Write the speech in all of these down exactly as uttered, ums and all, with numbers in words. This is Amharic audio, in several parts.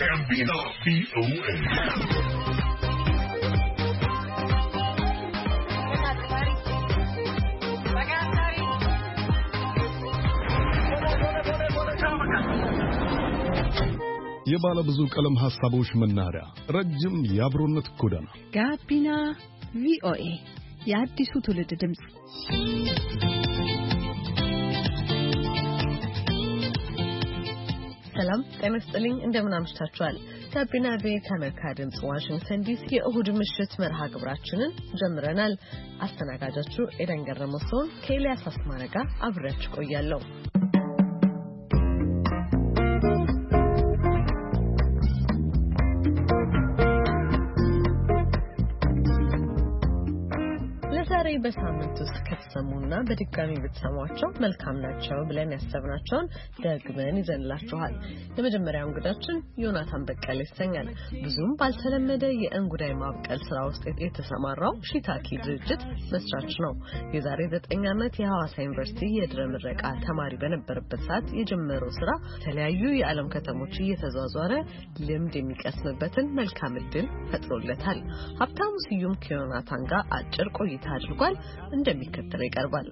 Gambino V O A. የባለ ብዙ ቀለም ሐሳቦች መናኸሪያ ረጅም የአብሮነት ጎዳና ጋቢና ቪኦኤ የአዲሱ ትውልድ ድምጽ። ሰላም ጤና ይስጥልኝ፣ እንደምን አምሽታችኋል? ጋቢና ቪኦኤ ከአሜሪካ ድምጽ ዋሽንግተን ዲሲ የእሁድ ምሽት መርሃ ግብራችንን ጀምረናል። አስተናጋጃችሁ ኤደን ገረመው ሲሆን ከኤልያስ አስማረ ጋር አብሬያችሁ ቆያለሁ። ዛሬ በሳምንት ውስጥ ከተሰሙና በድጋሚ ብትሰሟቸው መልካም ናቸው ብለን ያሰብናቸውን ደግመን ይዘንላችኋል። የመጀመሪያው እንግዳችን ዮናታን በቀለ ይሰኛል። ብዙም ባልተለመደ የእንጉዳይ ማብቀል ስራ ውስጥ የተሰማራው ሺታኪ ድርጅት መስራች ነው። የዛሬ ዘጠኝ ዓመት የሐዋሳ ዩኒቨርሲቲ የድረ ምረቃ ተማሪ በነበረበት ሰዓት የጀመረው ስራ የተለያዩ የዓለም ከተሞች እየተዟዟረ ልምድ የሚቀስምበትን መልካም ዕድል ፈጥሮለታል። ሀብታሙ ስዩም ከዮናታን ጋር አጭር ቆይታ አድርጓል። እንደሚከተለው ይቀርባል።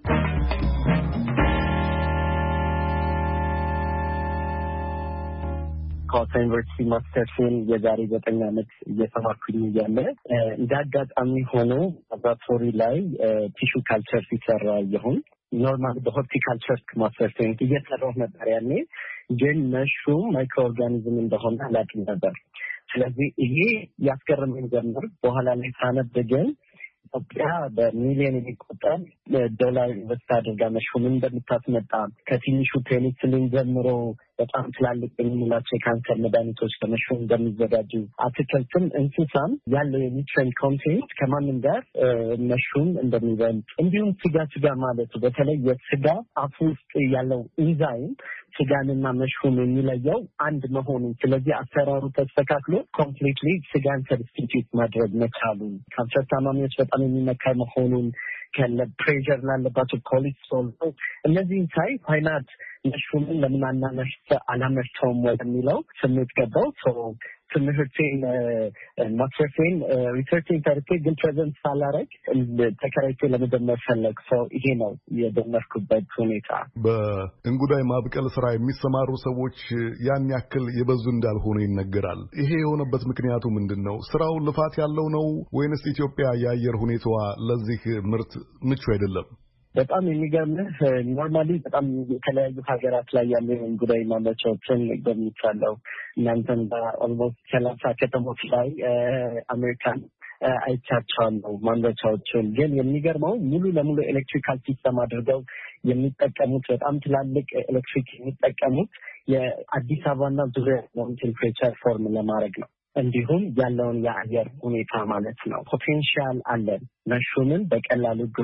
ሐዋሳ ዩኒቨርሲቲ ማስተርሴን የዛሬ ዘጠኝ ዓመት እየተማርኩኝ እያለ እንደ አጋጣሚ ሆኖ ላቦራቶሪ ላይ ቲሹ ካልቸር ሲሰራ ይሁን ኖርማል በሆርቲካልቸር ማስተርሴን እየሰራሁ ነበር። ያኔ ግን መሽሩም ማይክሮ ኦርጋኒዝም እንደሆነ አላውቅም ነበር። ስለዚህ ይሄ ያስገረመኝ ጀመር። በኋላ ላይ ሳነብ ግን ኢትዮጵያ በሚሊዮን የሚቆጠር ዶላር ኢንቨስት አድርጋ መሽሩምን እንደምታስመጣ ከትንሹ ፔኒሲሊን ጀምሮ በጣም ትላልቅ የምንላቸው የካንሰር መድኃኒቶች ከመሽሩም እንደሚዘጋጁ አትክልትም እንስሳም ያለው የኒውትሪየንት ኮንቴንት ከማንም ጋር መሽሩም እንደሚበልጥ እንዲሁም ስጋ ስጋ ማለቱ በተለይ የስጋ አፍ ውስጥ ያለው ኢንዛይም ስጋንና መሽሩም የሚለየው አንድ መሆኑን ስለዚህ አሰራሩ ተስተካክሎ ኮምፕሊትሊ ስጋን ሰብስቲቲዩት ማድረግ መቻሉን ካንሰር ታማሚዎች በጣም የሚመከር መሆኑን ከለ ፕሬሸር ላለባቸው ኮሌስትሮል እነዚህን ሳይ ፋይናት መሽሩምን ለምን አናመርት አላመርተውም ወደሚለው ስሜት ገባው። ሶ ትምህርቴን ማስተርሴን ሪሰርችን ተርኬ ግን ፕሬዘንት ሳላረግ ተከራይቼ ለመጀመር ፈለግ። ሰው ይሄ ነው የደመርኩበት ሁኔታ። በእንጉዳይ ማብቀል ስራ የሚሰማሩ ሰዎች ያን ያክል የበዙ እንዳልሆኑ ይነገራል። ይሄ የሆነበት ምክንያቱ ምንድን ነው? ስራው ልፋት ያለው ነው ወይንስ ኢትዮጵያ የአየር ሁኔታዋ ለዚህ ምርት ምቹ አይደለም? በጣም የሚገርምህ ኖርማሊ በጣም የተለያዩ ሀገራት ላይ ያሉ እንጉዳይ ማምረቻዎችን ገምቻለሁ። እናንተም በኦልሞስት ሰላሳ ከተሞች ላይ አሜሪካን አይቻቸዋለሁ ማምረቻዎችን። ግን የሚገርመው ሙሉ ለሙሉ ኤሌክትሪካል ሲስተም አድርገው የሚጠቀሙት በጣም ትላልቅ ኤሌክትሪክ የሚጠቀሙት የአዲስ አበባና ዙሪያ ያለውን ቴምፕሬቸር ፎርም ለማድረግ ነው። እንዲሁም ያለውን የአየር ሁኔታ ማለት ነው። ፖቴንሻል አለን። መሽሩምን በቀላሉ ግሮ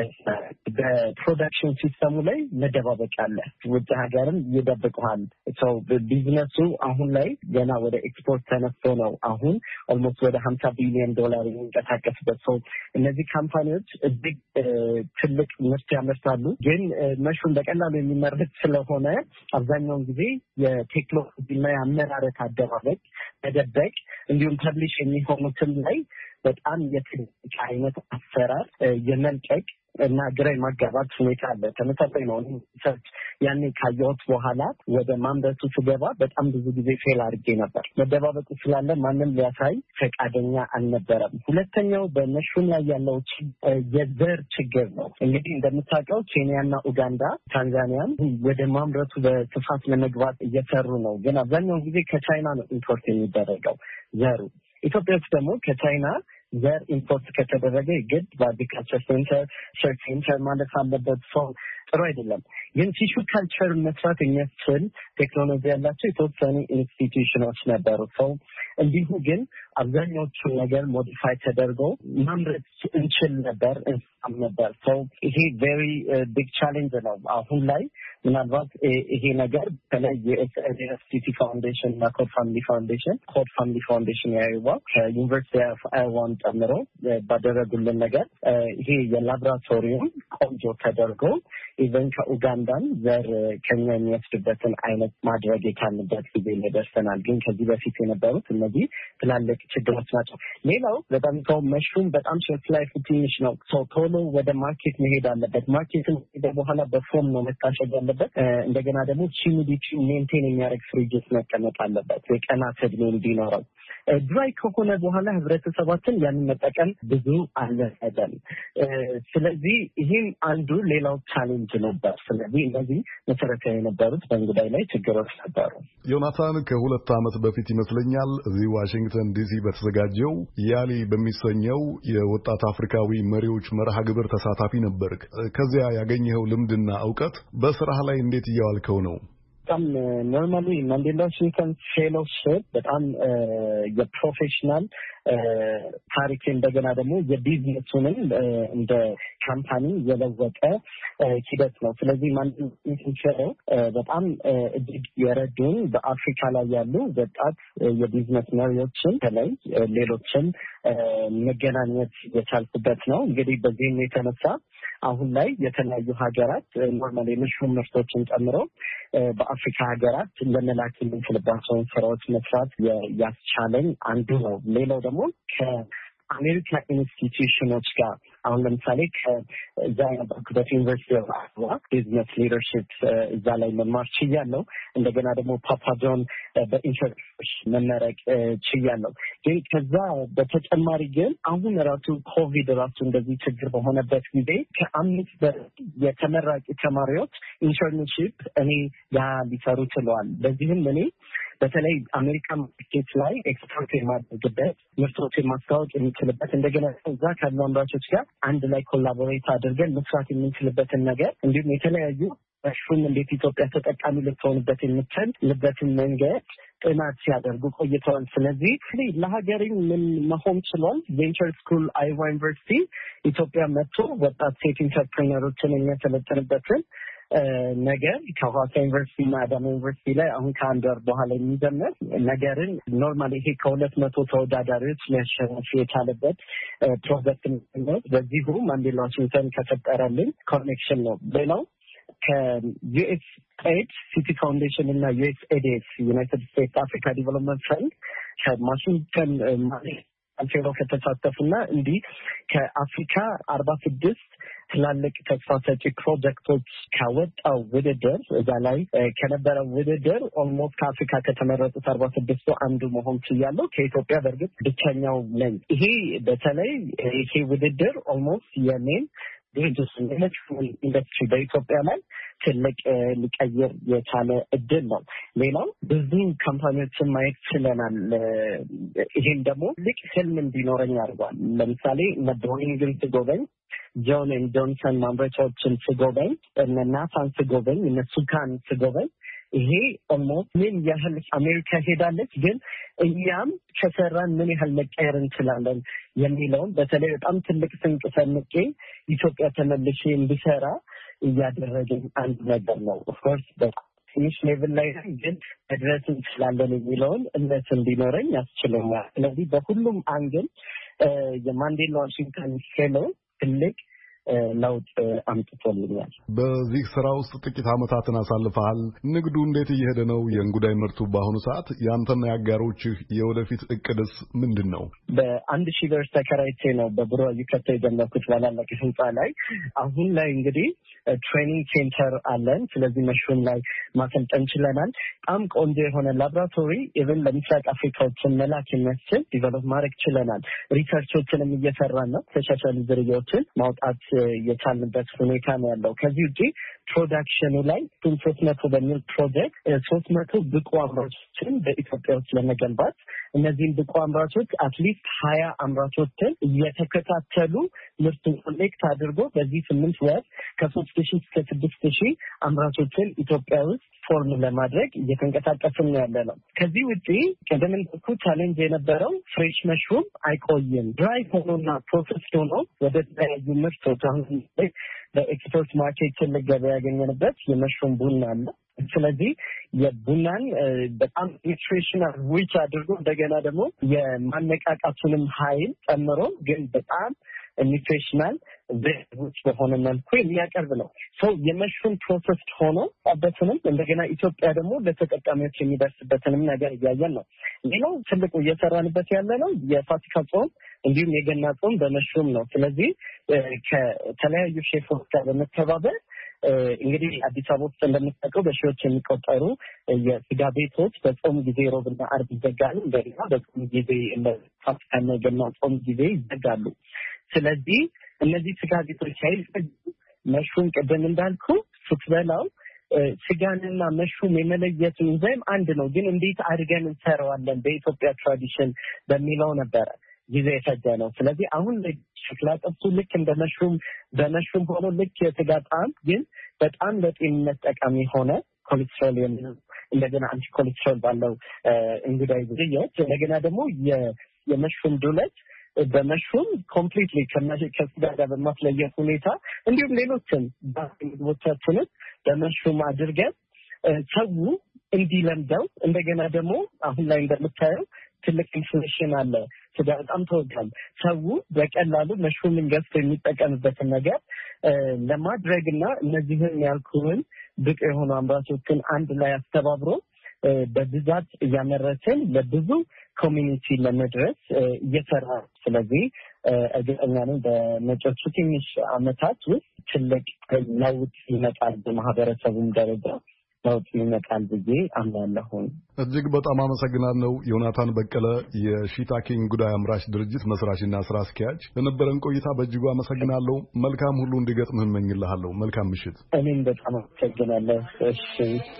በፕሮዳክሽን ሲስተሙ ላይ መደባበቅ አለ። ውጭ ሀገርም ይደብቁሃል። ሰው ቢዝነሱ አሁን ላይ ገና ወደ ኤክስፖርት ተነስቶ ነው አሁን ኦልሞስት ወደ ሀምሳ ቢሊዮን ዶላር የሚንቀሳቀስበት። ሰው እነዚህ ካምፓኒዎች እጅግ ትልቅ ምርት ያመርታሉ። ግን መሽሩም በቀላሉ የሚመረት ስለሆነ አብዛኛውን ጊዜ የቴክኖሎጂና የአመራረት አደባበቅ መደበቅ እንዲሁም ፐብሊሽ የሚሆኑትን ላይ በጣም የትልቅ አይነት አሰራር የመልቀቅ እና ግራ ማጋባት ሁኔታ አለ። ተመሳሳይ ነው። ሰርች ያኔ ካየሁት በኋላ ወደ ማምረቱ ስገባ በጣም ብዙ ጊዜ ፌል አድርጌ ነበር። መደባበቁ ስላለ ማንም ሊያሳይ ፈቃደኛ አልነበረም። ሁለተኛው በመሽሩም ላይ ያለው የዘር ችግር ነው። እንግዲህ እንደምታውቀው ኬንያና ኡጋንዳ፣ ታንዛኒያም ወደ ማምረቱ በስፋት ለመግባት እየሰሩ ነው። ግን አብዛኛውን ጊዜ ከቻይና ነው ኢምፖርት የሚደረገው ዘሩ። ኢትዮጵያ ውስጥ ደግሞ ከቻይና ዘር ኢምፖርት ከተደረገ ግድ በአግሪካልቸር ሴንተር ሸር ሴንተር ማለት አለበት። ሰው ጥሩ አይደለም። ግን ቲሹ ካልቸር መስራት የሚያስችል ቴክኖሎጂ ያላቸው የተወሰኑ ኢንስቲትዩሽኖች ነበሩ። ሰው እንዲሁ ግን አብዛኛዎቹ ነገር ሞዲፋይ ተደርጎ ማምረት እንችል ነበር እንሳም ነበር። ሰው ይሄ ቬሪ ቢግ ቻሌንጅ ነው። አሁን ላይ ምናልባት ይሄ ነገር በተለይ የኤስኤስሲቲ ፋውንዴሽን እና ኮድ ፋሚሊ ፋውንዴሽን ኮድ ፋሚሊ ፋውንዴሽን ያዩዋ ከዩኒቨርሲቲ ኦፍ አይዋን ጨምሮ ባደረጉልን ነገር ይሄ የላቦራቶሪውን ቆንጆ ተደርጎ ኢቨን ከኡጋንዳም ዘር ከኛ የሚወስድበትን አይነት ማድረግ የቻልንበት ጊዜ ላይ ደርሰናል። ግን ከዚህ በፊት የነበሩት እነዚህ ትላልቅ ችግሮች ናቸው። ሌላው በጣም ሰው መሽሩም በጣም ሼልፍ ላይፍ ትንሽ ነው። ሰው ቶሎ ወደ ማርኬት መሄድ አለበት። ማርኬትን በኋላ በፎም ነው መታሸግ ያለበት። እንደገና ደግሞ ሂዩሚዲቲ ሜንቴን የሚያደርግ ፍሪጅስ መቀመጥ አለበት የቀናት ዕድሜ እንዲኖረው። ድራይ ከሆነ በኋላ ህብረተሰባችን ያንን መጠቀም ብዙ አልለመደም። ስለዚህ ይህም አንዱ ሌላው ቻሌንጅ ነበር። ስለዚህ እነዚህ መሰረታዊ የነበሩት በእንጉዳይ ላይ ችግሮች ነበሩ። ዮናታን ከሁለት ዓመት በፊት ይመስለኛል እዚህ ዋሽንግተን ዲሲ በተዘጋጀው ያሊ በሚሰኘው የወጣት አፍሪካዊ መሪዎች መርሃ ግብር ተሳታፊ ነበርክ። ከዚያ ያገኘኸው ልምድና ዕውቀት በስራህ ላይ እንዴት እያዋልከው ነው? በጣም ኖርማሊ ማንዴላ ዋሽንግተን ፌሎሺፕ በጣም የፕሮፌሽናል ታሪክ እንደገና ደግሞ የቢዝነሱንም እንደ ካምፓኒ የለወጠ ሂደት ነው። ስለዚህ ማንዴላ በጣም እጅግ የረዱን በአፍሪካ ላይ ያሉ ወጣት የቢዝነስ መሪዎችን በተለይ ሌሎችን መገናኘት የቻልኩበት ነው። እንግዲህ በዚህም የተነሳ አሁን ላይ የተለያዩ ሀገራት ኖርማሊ የመሽሩም ምርቶችን ጨምሮ በአፍሪካ ሀገራት ለመላክ የምንችልባቸውን ስራዎች መስራት ያስቻለኝ አንዱ ነው። ሌላው ደግሞ ከአሜሪካ ኢንስቲትዩሽኖች ጋር አሁን ለምሳሌ ከዛ የነበርኩበት ዩኒቨርሲቲ ኦፍ አዮዋ ቢዝነስ ሊደርሺፕ እዛ ላይ መማር ችያለሁ። እንደገና ደግሞ ፓፓ ጆን በኢንተርፕረነርሺፕ መመረቅ ችያለሁ። ግን ከዛ በተጨማሪ ግን አሁን ራሱ ኮቪድ ራሱ እንደዚህ ችግር በሆነበት ጊዜ ከአምስት የተመራቂ ተማሪዎች ኢንተርንሺፕ እኔ ያ ሊሰሩ ችለዋል። በዚህም እኔ በተለይ አሜሪካ ማርኬት ላይ ኤክስፖርት የማድረግበት ምርቶችን ማስተዋወቅ የምንችልበት እንደገና እዛ ካሉ አምራቾች ጋር አንድ ላይ ኮላቦሬት አድርገን መስራት የምንችልበትን ነገር እንዲሁም የተለያዩ መሽሩም እንዴት ኢትዮጵያ ተጠቃሚ ልትሆንበት የምትችልበትን መንገድ ጥናት ሲያደርጉ ቆይተዋል። ስለዚህ ለሀገሬ ምን መሆን ችሏል? ቬንቸር ስኩል አይዋ ዩኒቨርሲቲ ኢትዮጵያ መጥቶ ወጣት ሴት ኢንተርፕሬነሮችን የሚያሰለጥንበትን ነገር ከሐዋሳ ዩኒቨርሲቲ እና አዳማ ዩኒቨርሲቲ ላይ አሁን ከአንድ ወር በኋላ የሚጀምር ነገርን ኖርማሊ ይሄ ከሁለት መቶ ተወዳዳሪዎች ሊያሸንፍ የቻለበት ፕሮጀክት ነው። በዚሁ ማንዴላ ዋሽንግተን ከፈጠረልን ኮኔክሽን ነው። ሌላው ከዩኤስ ኤድ ሲቲ ፋውንዴሽን እና ዩኤስ ኤድኤስ ዩናይትድ ስቴትስ አፍሪካ ዲቨሎፕመንት ፈንድ ከዋሽንግተን አንፌሮ ከተሳተፉና እንዲህ ከአፍሪካ አርባ ስድስት ትላልቅ ተስፋ ሰጪ ፕሮጀክቶች ካወጣው ውድድር እዛ ላይ ከነበረው ውድድር ኦልሞስት ከአፍሪካ ከተመረጡት አርባ ስድስቱ አንዱ መሆን ችያለሁ። ከኢትዮጵያ በእርግጥ ብቸኛው ነኝ። ይሄ በተለይ ይሄ ውድድር ኦልሞስት የኔን ድርጅት ኢንዱስትሪ በኢትዮጵያ ላይ ትልቅ ሊቀይር የቻለ እድል ነው። ሌላው ብዙ ካምፓኒዎችን ማየት ችለናል። ይሄም ደግሞ ትልቅ ህልም እንዲኖረኝ አድርጓል። ለምሳሌ ቦይንግን ስጎበኝ፣ ጆን ኤንድ ጆንሰን ማምረቻዎችን ስጎበኝ፣ እነ ናሳን ስጎበኝ፣ እነ ሱካን ስጎበኝ ይሄ ኦልሞስት ምን ያህል አሜሪካ ሄዳለች ግን እኛም ከሰራን ምን ያህል መቀየር እንችላለን የሚለውን በተለይ በጣም ትልቅ ስንቅ ሰንቄ ኢትዮጵያ ተመልሼ እንድሰራ እያደረገኝ አንድ ነገር ነው። ኦፍኮርስ በትንሽ ሌቭል ላይ ግን መድረስ እንችላለን የሚለውን እምነት እንዲኖረኝ ያስችለኛል። ስለዚህ በሁሉም አንግል የማንዴላ ዋሽንግተን ፌሎ ትልቅ ለውጥ አምጥቶልኛል። በዚህ ስራ ውስጥ ጥቂት ዓመታትን አሳልፈሃል። ንግዱ እንዴት እየሄደ ነው? የእንጉዳይ ምርቱ በአሁኑ ሰዓት ያንተና ያጋሮችህ የወደፊት እቅድስ ምንድን ነው? በአንድ ሺህ ብር ተከራይቼ ነው በብሮ ይከተ የጀመርኩት ባላለቀ ህንጻ ላይ። አሁን ላይ እንግዲህ ትሬኒንግ ሴንተር አለን። ስለዚህ መሽሩም ላይ ማሰልጠን ችለናል። በጣም ቆንጆ የሆነ ላቦራቶሪ ኢቨን ለምስራቅ አፍሪካዎችን መላክ የሚያስችል ዲቨሎፕ ማድረግ ችለናል። ሪሰርቾችንም እየሰራን ነው። ተሻሻሉ ዝርያዎችን ማውጣት የቻልንበት ሁኔታ ነው ያለው። ከዚህ ውጪ ፕሮዳክሽኑ ላይ ሶስት መቶ በሚል ፕሮጀክት ሶስት መቶ ብቁ አምራቾችን በኢትዮጵያ ውስጥ ለመገንባት እነዚህም ብቁ አምራቾች አትሊስት ሀያ አምራቾችን እየተከታተሉ ምርቱን ኮሌክት አድርጎ በዚህ ስምንት ወር ከሶስት ሺህ እስከ ስድስት ሺህ አምራቾችን ኢትዮጵያ ውስጥ ፎርም ለማድረግ እየተንቀሳቀስን ያለ ነው። ከዚህ ውጪ ቀደም እንዳልኩ ቻሌንጅ የነበረው ፍሬሽ መሽሩም አይቆይም። ድራይ ሆኖና ፕሮሰስ ሆኖ ወደ ተለያዩ ምርቶች አሁን በኤክስፖርት ማርኬት ትልቅ ገበያ ያገኘንበት የመሽሩም ቡና አለ። ስለዚህ የቡናን በጣም ኒውትሪሽናል ዊች አድርጎ እንደገና ደግሞ የማነቃቃቱንም ኃይል ጨምሮ ግን በጣም ኒውትሪሽናል ቬጅ በሆነ መልኩ የሚያቀርብ ነው። ሶ የመሽሩም ፕሮሰስ ሆኖ አበተንም እንደገና ኢትዮጵያ ደግሞ ለተጠቃሚዎች የሚደርስበትንም ነገር እያየን ነው። ሌላው ትልቁ እየሰራንበት ያለ ነው የፋሲካ ጾም እንዲሁም የገና ጾም በመሽሩም ነው። ስለዚህ ከተለያዩ ሼፎች ጋር በመተባበር እንግዲህ አዲስ አበባ ውስጥ እንደምታውቀው በሺዎች የሚቆጠሩ የስጋ ቤቶች በጾም ጊዜ ሮብና አርብ ይዘጋሉ። እንደገና በጾም ጊዜ እንደ ፋሲካና የገና ጾም ጊዜ ይዘጋሉ። ስለዚህ እነዚህ ስጋ ቤቶች ኃይል መሽሩም ቀደም እንዳልኩ ስትበላው ስጋንና መሽሩም የመለየት እንዛይም አንድ ነው፣ ግን እንዴት አድርገን እንሰራዋለን በኢትዮጵያ ትራዲሽን በሚለው ነበረ ጊዜ የፈጀ ነው። ስለዚህ አሁን ሸክላ ጥብሱ ልክ እንደ መሽሩም በመሽሩም ሆኖ ልክ የስጋ ጣዕም ግን በጣም ለጤንነት ጠቃሚ ሆነ ኮሌስትሮል እንደገና አንቲ ኮሌስትሮል ባለው እንግዳይ ዝርያዎች እንደገና ደግሞ የመሽሩም ዱለት በመሽሩም ኮምፕሊትሊ ከስጋ ጋር በማስለየት ሁኔታ እንዲሁም ሌሎችን ምግቦቻችንን በመሽሩም አድርገን ሰው እንዲለምደው እንደገና ደግሞ አሁን ላይ እንደምታየው ትልቅ ኢንፍሌሽን አለ። ስጋ በጣም ተወዷል። ሰው በቀላሉ መሽሩምን ገዝቶ የሚጠቀምበትን ነገር ለማድረግና እነዚህን ያልኩህን ብቅ የሆኑ አምራቾችን አንድ ላይ አስተባብሮ በብዛት እያመረትን ለብዙ ኮሚኒቲ ለመድረስ እየሰራ ስለዚህ እርግጠኛ ነኝ በመጪዎቹ ትንሽ ዓመታት ውስጥ ትልቅ ለውጥ ይመጣል በማህበረሰቡም ደረጃ ለውጥ ይመጣል ብዬ አምናለሁ። እጅግ በጣም አመሰግናለሁ። ዮናታን በቀለ የሺታኪንግ ጉዳይ አምራች ድርጅት መስራችና ስራ አስኪያጅ፣ ለነበረን ቆይታ በእጅጉ አመሰግናለሁ። መልካም ሁሉ እንዲገጥምህ እመኝልሃለሁ። መልካም ምሽት። እኔም በጣም አመሰግናለሁ። እሺ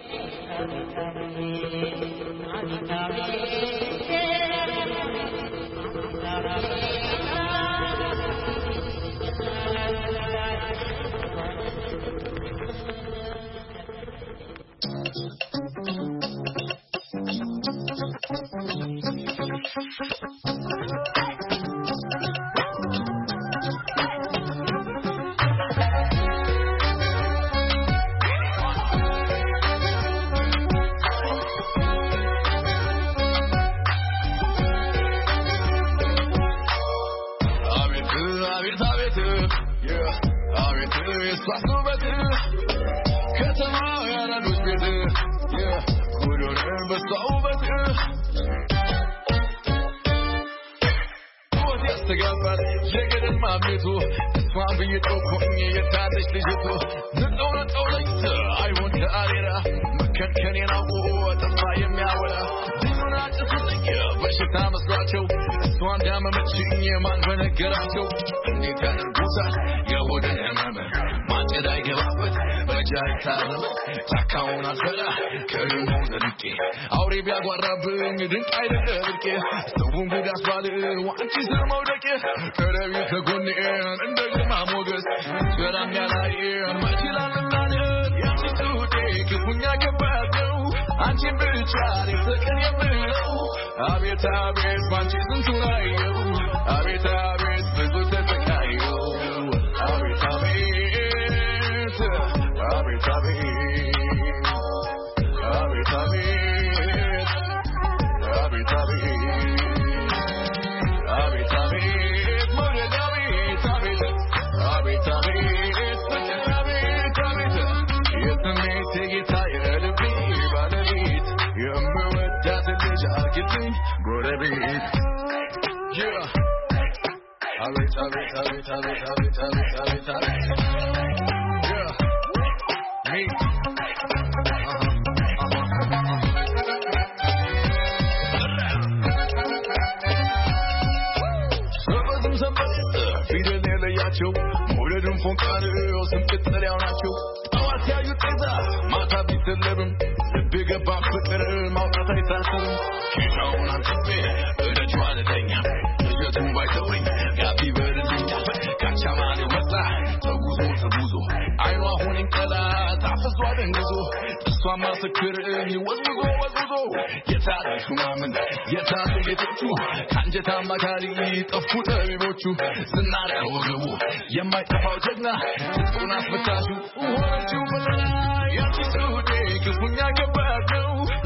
የማይጠፋው ጀግና ጽናት አስፈታሹ ወንጁ በላይ ያቺ ሱዴ ክፉኛ ገባው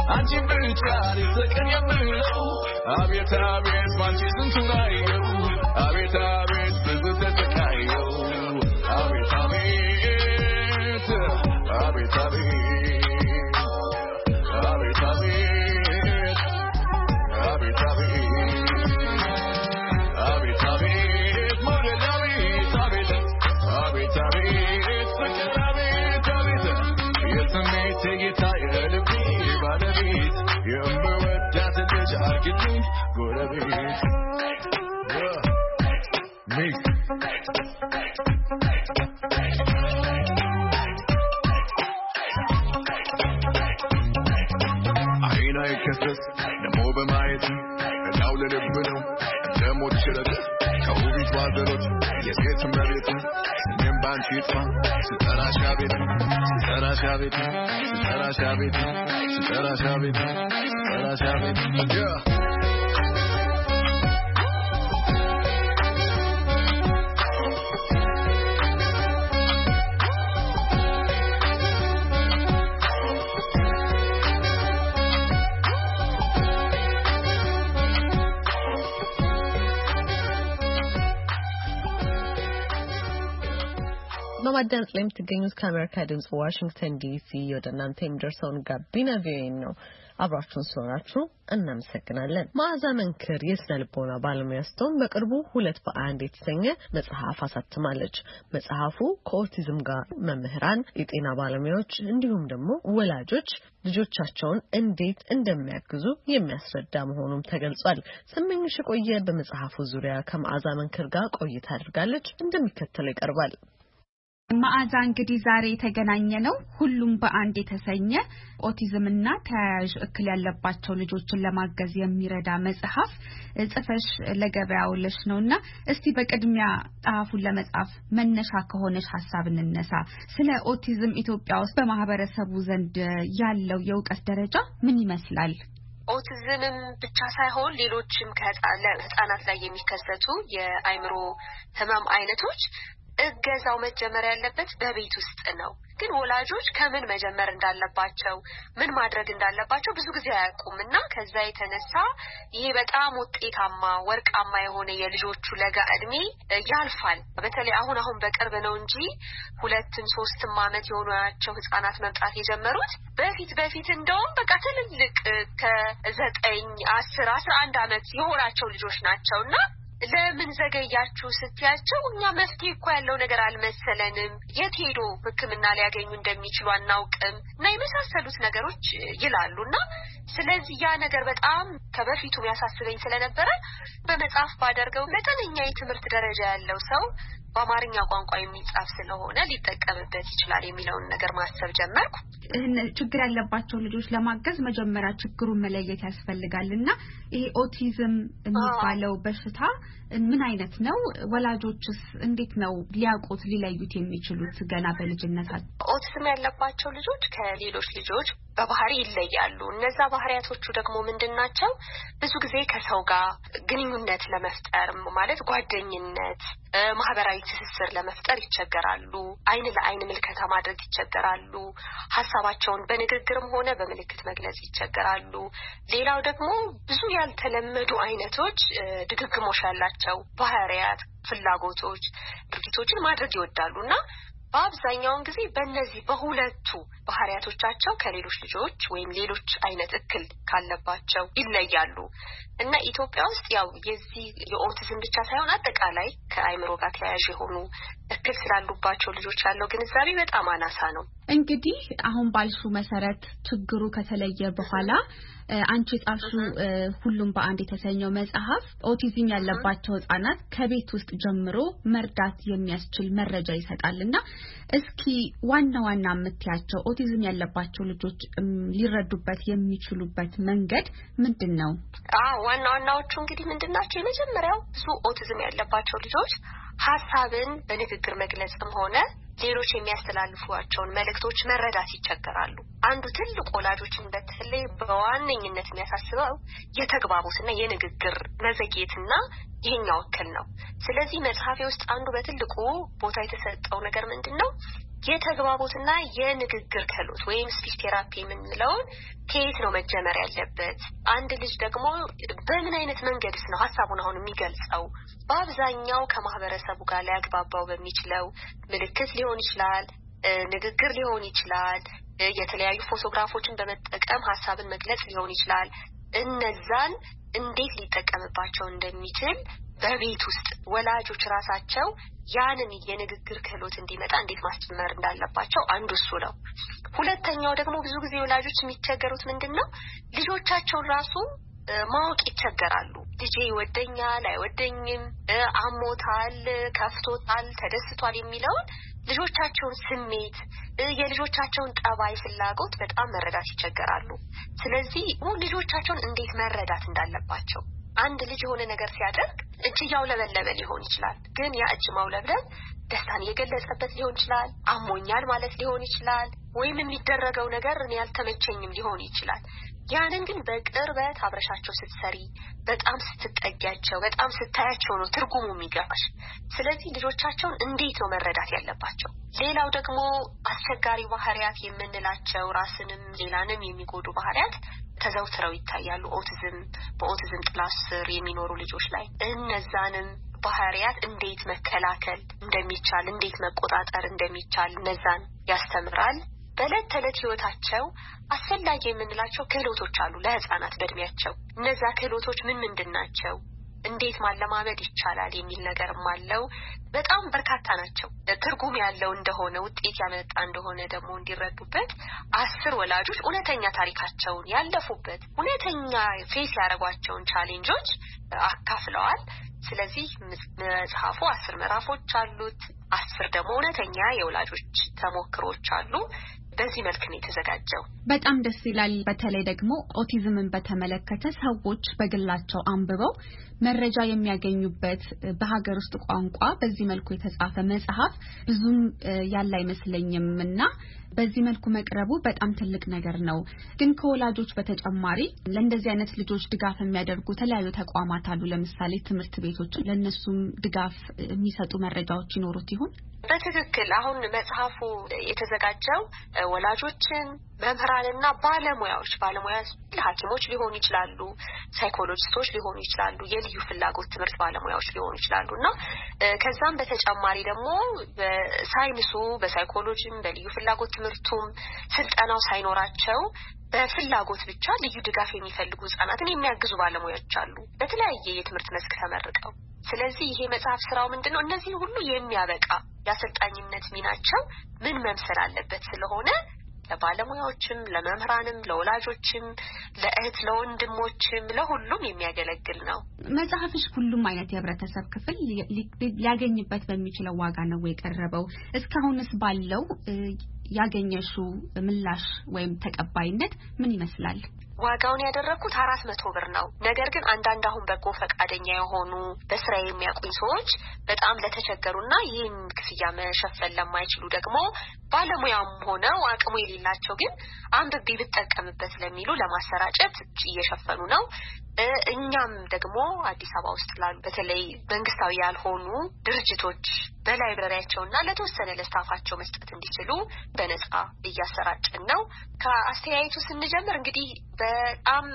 አንቺ ብቻ ልትቀን የምለው አቤት አቤት ባንቺ ስንቱን አየው አቤት አቤት ብዙ ተሰቃየው አቤት አቤት አቤት አቤት አቤት አቤት አቤት አቤት አቤት ሞደል አቤት አቤት አቤት አቤት ፍቅር አቤት አቤት የስሜት ጌታ የልቤ ባለቤት የምወዳት ልጅ አርግልኝ ጎረቤት Mix አይና ይከሰስ ደሞ በማየት እናው ለልብ ነው ደሞት ሽረት ከውቢት ዋዘሮች የሴት መሬት እኔም ባንቺ ይጥፋ ስጠራሽ አቤት ስጠራሽ አቤት ስጠራሽ አቤት ስጠራሽ አቤት ስጠራሽ አቤት በማዳመጥ ላይ የምትገኙት ከአሜሪካ ድምጽ ዋሽንግተን ዲሲ ወደ እናንተ የሚደርሰውን ጋቢና ቪኦኤ ነው። አብራችሁን ስለሆናችሁ እናመሰግናለን። መዓዛ መንክር የስነ ልቦና ባለሙያ ስትሆን በቅርቡ ሁለት በአንድ የተሰኘ መጽሐፍ አሳትማለች። መጽሐፉ ከኦቲዝም ጋር መምህራን፣ የጤና ባለሙያዎች እንዲሁም ደግሞ ወላጆች ልጆቻቸውን እንዴት እንደሚያግዙ የሚያስረዳ መሆኑም ተገልጿል። ስመኝሽ ቆየ በመጽሐፉ ዙሪያ ከመዓዛ መንክር ጋር ቆይታ አድርጋለች። እንደሚከተለው ይቀርባል። መዓዛ እንግዲህ ዛሬ የተገናኘ ነው ሁሉም በአንድ የተሰኘ ኦቲዝም እና ተያያዥ እክል ያለባቸው ልጆችን ለማገዝ የሚረዳ መጽሐፍ ጽፈሽ ለገበያው ለሽ ነውና እስቲ በቅድሚያ ጻፉን ለመጻፍ መነሻ ከሆነሽ ሐሳብ እንነሳ። ስለ ኦቲዝም ኢትዮጵያ ውስጥ በማህበረሰቡ ዘንድ ያለው የእውቀት ደረጃ ምን ይመስላል? ኦቲዝምም ብቻ ሳይሆን ሌሎችም ከህፃናት ላይ የሚከሰቱ የአይምሮ ህመም አይነቶች እገዛው መጀመር ያለበት በቤት ውስጥ ነው። ግን ወላጆች ከምን መጀመር እንዳለባቸው ምን ማድረግ እንዳለባቸው ብዙ ጊዜ አያውቁምና ከዛ የተነሳ ይሄ በጣም ውጤታማ ወርቃማ የሆነ የልጆቹ ለጋ እድሜ ያልፋል። በተለይ አሁን አሁን በቅርብ ነው እንጂ ሁለትም ሶስትም አመት የሆኗቸው ህፃናት መምጣት የጀመሩት በፊት በፊት እንደውም በቃ ትልልቅ ከዘጠኝ አስር አስራ አንድ አመት የሆናቸው ልጆች ናቸውና ለምን ዘገያችሁ ስትያቸው እኛ መፍትሄ እኮ ያለው ነገር አልመሰለንም የት ሄዶ ህክምና ሊያገኙ እንደሚችሉ አናውቅም እና የመሳሰሉት ነገሮች ይላሉና ስለዚህ ያ ነገር በጣም ከበፊቱ ያሳስበኝ ስለነበረ በመጽሐፍ ባደርገው መጠነኛ የትምህርት ደረጃ ያለው ሰው በአማርኛ ቋንቋ የሚጻፍ ስለሆነ ሊጠቀምበት ይችላል የሚለውን ነገር ማሰብ ጀመርኩ። ችግር ያለባቸው ልጆች ለማገዝ መጀመሪያ ችግሩን መለየት ያስፈልጋልና ይሄ ኦቲዝም የሚባለው በሽታ ምን አይነት ነው? ወላጆችስ እንዴት ነው ሊያውቁት ሊለዩት የሚችሉት ገና በልጅነታቸው? ኦቲዝም ያለባቸው ልጆች ከሌሎች ልጆች በባህሪ ይለያሉ። እነዛ ባህሪያቶቹ ደግሞ ምንድናቸው? ብዙ ጊዜ ከሰው ጋር ግንኙነት ለመፍጠር ማለት ጓደኝነት፣ ማህበራዊ ትስስር ለመፍጠር ይቸገራሉ። አይን ለአይን ምልከታ ማድረግ ይቸገራሉ። ሐሳባቸውን በንግግርም ሆነ በምልክት መግለጽ ይቸገራሉ። ሌላው ደግሞ ብዙ ያልተለመዱ አይነቶች ድግግሞሽ ያላቸው ባህሪያት፣ ፍላጎቶች፣ ድርጊቶችን ማድረግ ይወዳሉና በአብዛኛው ጊዜ በእነዚህ በሁለቱ ባህሪያቶቻቸው ከሌሎች ልጆች ወይም ሌሎች አይነት እክል ካለባቸው ይለያሉ እና ኢትዮጵያ ውስጥ ያው የዚህ የኦቲዝም ብቻ ሳይሆን አጠቃላይ ከአይምሮ ጋር ተያያዥ የሆኑ እክል ስላሉባቸው ልጆች ያለው ግንዛቤ በጣም አናሳ ነው። እንግዲህ አሁን ባልሹ መሰረት ችግሩ ከተለየ በኋላ አንቺ ጻፍሹ ሁሉም በአንድ የተሰኘው መጽሐፍ ኦቲዝም ያለባቸው ህፃናት ከቤት ውስጥ ጀምሮ መርዳት የሚያስችል መረጃ ይሰጣልና እስኪ ዋና ዋና የምትያቸው ኦቲዝም ያለባቸው ልጆች ሊረዱበት የሚችሉበት መንገድ ምንድነው? አዎ ዋና ዋናዎቹ እንግዲህ ምንድናቸው? የመጀመሪያው ብዙ ኦቲዝም ያለባቸው ልጆች ሐሳብን በንግግር መግለጽም ሆነ ሌሎች የሚያስተላልፏቸውን መልእክቶች መረዳት ይቸገራሉ። አንዱ ትልቅ ወላጆችን በተለይ በዋነኝነት የሚያሳስበው የተግባቦትና የንግግር መዘግየትና ይሄኛው እክል ነው። ስለዚህ መጽሐፌ ውስጥ አንዱ በትልቁ ቦታ የተሰጠው ነገር ምንድነው? የተግባቦትና የንግግር ክህሎት ወይም ስፒች ቴራፒ የምንለውን ከየት ነው መጀመር ያለበት? አንድ ልጅ ደግሞ በምን አይነት መንገድስ ነው ሐሳቡን አሁን የሚገልጸው? በአብዛኛው ከማህበረሰቡ ጋር ሊያግባባው በሚችለው ምልክት ሊሆን ይችላል፣ ንግግር ሊሆን ይችላል፣ የተለያዩ ፎቶግራፎችን በመጠቀም ሐሳብን መግለጽ ሊሆን ይችላል። እነዛን እንዴት ሊጠቀምባቸው እንደሚችል በቤት ውስጥ ወላጆች ራሳቸው ያንን የንግግር ክህሎት እንዲመጣ እንዴት ማስተማር እንዳለባቸው አንዱ እሱ ነው። ሁለተኛው ደግሞ ብዙ ጊዜ ወላጆች የሚቸገሩት ምንድነው ልጆቻቸውን ራሱ ማወቅ ይቸገራሉ። ልጄ ይወደኛል አይወደኝም፣ አሞታል፣ ከፍቶታል፣ ተደስቷል የሚለውን ልጆቻቸውን ስሜት የልጆቻቸውን ጠባይ ፍላጎት በጣም መረዳት ይቸገራሉ። ስለዚህ ልጆቻቸውን እንዴት መረዳት እንዳለባቸው አንድ ልጅ የሆነ ነገር ሲያደርግ እጅ ያውለበለበ ሊሆን ይችላል። ግን ያ እጅ ማውለብለብ ደስታን የገለጸበት ሊሆን ይችላል፣ አሞኛል ማለት ሊሆን ይችላል፣ ወይም የሚደረገው ነገር እኔ ያልተመቸኝም ሊሆን ይችላል። ያንን ግን በቅርበት አብረሻቸው ስትሰሪ በጣም ስትጠጊያቸው በጣም ስታያቸው ነው ትርጉሙ የሚገባሽ። ስለዚህ ልጆቻቸውን እንዴት ነው መረዳት ያለባቸው? ሌላው ደግሞ አስቸጋሪ ባህሪያት የምንላቸው ራስንም ሌላንም የሚጎዱ ባህሪያት ተዘውትረው ይታያሉ። ኦቲዝም በኦቲዝም ጥላ ስር የሚኖሩ ልጆች ላይ እነዛንም ባህሪያት እንዴት መከላከል እንደሚቻል እንዴት መቆጣጠር እንደሚቻል እነዛን ያስተምራል። በዕለት ተዕለት ህይወታቸው አስፈላጊ የምንላቸው ክህሎቶች አሉ ለህፃናት በእድሜያቸው። እነዛ ክህሎቶች ምን ምንድን ናቸው? እንዴት ማለማመድ ይቻላል የሚል ነገርም አለው። በጣም በርካታ ናቸው። ትርጉም ያለው እንደሆነ ውጤት ያመጣ እንደሆነ ደግሞ እንዲረዱበት አስር ወላጆች እውነተኛ ታሪካቸውን ያለፉበት እውነተኛ ፌስ ያደረጓቸውን ቻሌንጆች አካፍለዋል። ስለዚህ መጽሐፉ አስር ምዕራፎች አሉት። አስር ደግሞ እውነተኛ የወላጆች ተሞክሮች አሉ። በዚህ መልክ ነው የተዘጋጀው። በጣም ደስ ይላል። በተለይ ደግሞ ኦቲዝምን በተመለከተ ሰዎች በግላቸው አንብበው መረጃ የሚያገኙበት በሀገር ውስጥ ቋንቋ በዚህ መልኩ የተጻፈ መጽሐፍ ብዙም ያለ አይመስለኝምና በዚህ መልኩ መቅረቡ በጣም ትልቅ ነገር ነው። ግን ከወላጆች በተጨማሪ ለእንደዚህ አይነት ልጆች ድጋፍ የሚያደርጉ ተለያዩ ተቋማት አሉ። ለምሳሌ ትምህርት ቤቶች ለነሱም ድጋፍ የሚሰጡ መረጃዎች ይኖሩት ይሆን? በትክክል አሁን መጽሐፉ የተዘጋጀው ወላጆችን መምህራንና ባለሙያዎች ባለሙያዎች ሐኪሞች ሊሆኑ ይችላሉ፣ ሳይኮሎጂስቶች ሊሆኑ ይችላሉ፣ የልዩ ፍላጎት ትምህርት ባለሙያዎች ሊሆኑ ይችላሉና ከዛም በተጨማሪ ደግሞ በሳይንሱ በሳይኮሎጂም በልዩ ፍላጎት ትምህርቱም ስልጠናው ሳይኖራቸው በፍላጎት ብቻ ልዩ ድጋፍ የሚፈልጉ ህጻናትን የሚያግዙ ባለሙያዎች አሉ በተለያየ የትምህርት መስክ ተመርቀው። ስለዚህ ይሄ መጽሐፍ ስራው ምንድነው እነዚህ ሁሉ የሚያበቃ ያሰልጣኝነት ሚናቸው ምን መምሰል አለበት ስለሆነ ለባለሙያዎችም ለመምህራንም ለወላጆችም ለእህት ለወንድሞችም ለሁሉም የሚያገለግል ነው። መጽሐፍሽ ሁሉም አይነት የህብረተሰብ ክፍል ሊያገኝበት በሚችለው ዋጋ ነው የቀረበው። እስካሁንስ ባለው ያገኘሽው ምላሽ ወይም ተቀባይነት ምን ይመስላል? ዋጋውን ያደረኩት አራት መቶ ብር ነው። ነገር ግን አንዳንድ አሁን በጎ ፈቃደኛ የሆኑ በስራ የሚያቆኝ ሰዎች በጣም ለተቸገሩና ይህን ክፍያ መሸፈን ለማይችሉ ደግሞ ባለሙያም ሆነው አቅሙ የሌላቸው ግን አንብቤ ብጠቀምበት ለሚሉ ለማሰራጨት እየሸፈኑ ነው። እኛም ደግሞ አዲስ አበባ ውስጥ ላሉ በተለይ መንግስታዊ ያልሆኑ ድርጅቶች በላይብረሪያቸውና ለተወሰነ ለስታፋቸው መስጠት እንዲችሉ በነጻ እያሰራጨን ነው። ከአስተያየቱ ስንጀምር እንግዲህ በጣም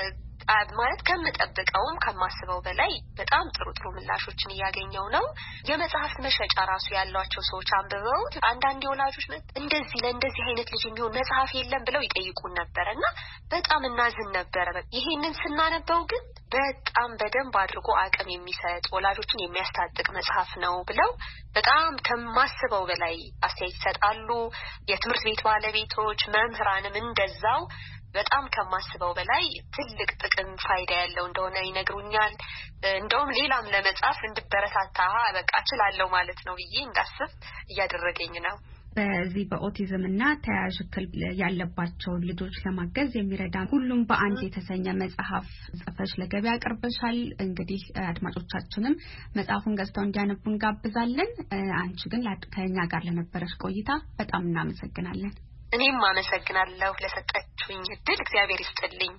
ማለት ከምጠብቀውም ከማስበው በላይ በጣም ጥሩ ጥሩ ምላሾችን እያገኘው ነው። የመጽሐፍ መሸጫ ራሱ ያሏቸው ሰዎች አንብበው አንዳንድ ወላጆች እንደዚህ ለእንደዚህ አይነት ልጅ የሚሆን መጽሐፍ የለም ብለው ይጠይቁን ነበርና በጣም እናዝን ነበር። ይሄንን ስናነበው ግን በጣም በደንብ አድርጎ አቅም የሚሰጥ ወላጆችን የሚያስታጥቅ መጽሐፍ ነው ብለው በጣም ከማስበው በላይ አስተያየት ይሰጣሉ። የትምህርት ቤት ባለቤቶች መምህራንም እንደዛው በጣም ከማስበው በላይ ትልቅ ጥቅም ፋይዳ ያለው እንደሆነ ይነግሩኛል። እንደውም ሌላም ለመጻፍ እንድበረታታ በቃ እችላለሁ ማለት ነው ብዬ እንዳስብ እያደረገኝ ነው። በዚህ በኦቲዝም እና ተያያዥ እክል ያለባቸው ልጆች ለማገዝ የሚረዳ ሁሉም በአንድ የተሰኘ መጽሐፍ ጽፈሽ ለገበያ አቅርበሻል። እንግዲህ አድማጮቻችንም መጽሐፉን ገዝተው እንዲያነቡ እንጋብዛለን። አንቺ ግን ከኛ ጋር ለነበረሽ ቆይታ በጣም እናመሰግናለን። እኔም አመሰግናለሁ ለሰጣችሁኝ እድል። እግዚአብሔር ይስጥልኝ።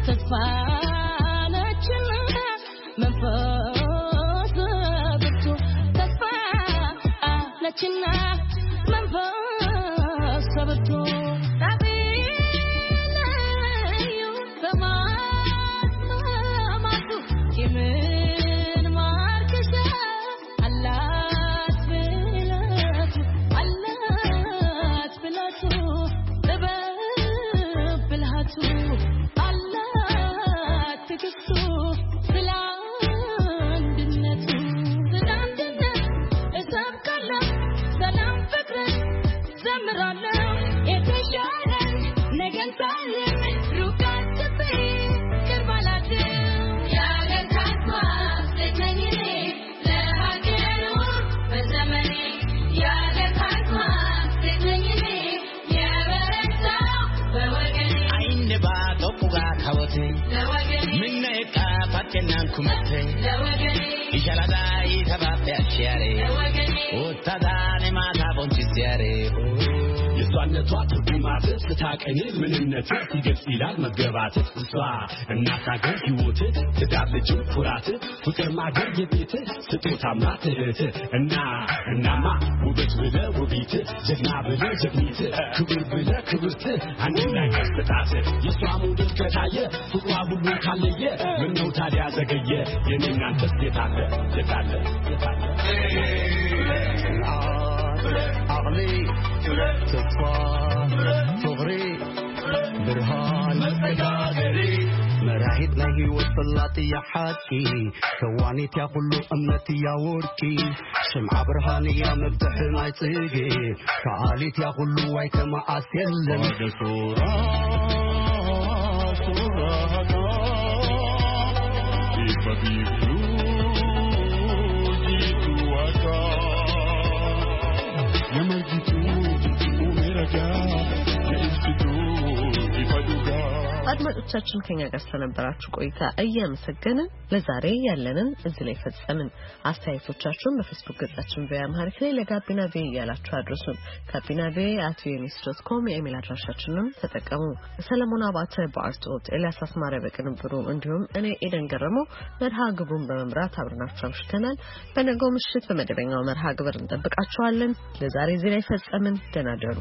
እና እናማ ውበት ብለ ውቢት ጀግና ብለ ጀግኒት ክብር ብለ ክብርት አንድ ላይ ከፍታት የሷሙ ድል ከታየ ፍቅሯ ሁሉ ካለየ ምን ነው ታዲያ ዘገየ የኔና አንተስ የታለ የታለ የታለ አቅሊ ተስፋ ፍቅሪ ብርሃን መጋገሪ مراحت نهي وصلات يا حاكي كوانيت يا كل أمنتي يا وركي شمع برهاني يا مفتح ما يصيغي كعاليت يا كل وايك ما أسيلم هذا صورة صورة كيف بيفلوجي تواكا يمرجتو ومرجا يمسدو يفدوغا አድማጮቻችን ከኛ ጋር ስለነበራችሁ ቆይታ እያመሰገንን ለዛሬ ያለንን እዚህ ላይ ፈጸምን። አስተያየቶቻችሁን በፌስቡክ ገጻችን በአማርኛ ላይ ለጋቢና ቪ ያላችሁ አድርሱን። ጋቢና ቪ አት ቪ ኦ ኤ ኒውስ ዶት ኮም የኢሜል አድራሻችንን ተጠቀሙ። ሰለሞን አባተ በአርቶት ኤልያስ አስማረ በቅንብሩ እንዲሁም እኔ ኤደን ገረመው መርሃ ግብሩን በመምራት አብረናችሁ አምሽተናል። በነገው ምሽት በመደበኛው መርሃ ግብር እንጠብቃችኋለን። ለዛሬ እዚህ ላይ ፈጸምን። ደህና ደሩ።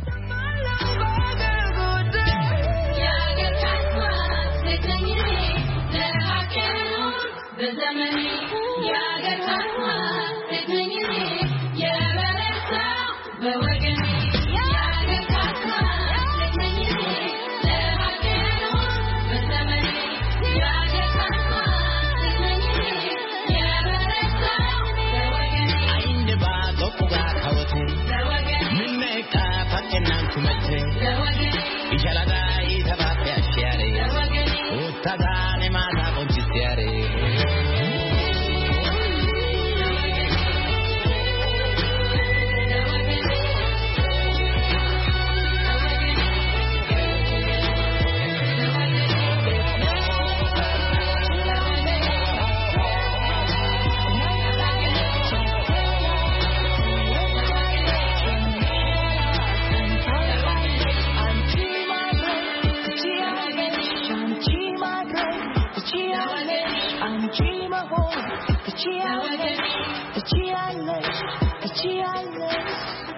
በዘመኔ ያገርታማ ስለኝ የበረታ በወገኔ ያገርታማ ስለኝ ለሀገሩ በዘመኔ ያገርታማ ስለኝ የበረታ በወገኔ አይንባ ጦቁጋ ታወቴ ለወገኔ ምንነቃ ፈቀናን ኩመቴ ለወገኔ ይሻላዳይ ተባቢያሽ ያሬ ለወገኔ ወታዳኔ ማታ ቆንጭስ ያሬ The G I L S, the G I L S, the G I L S.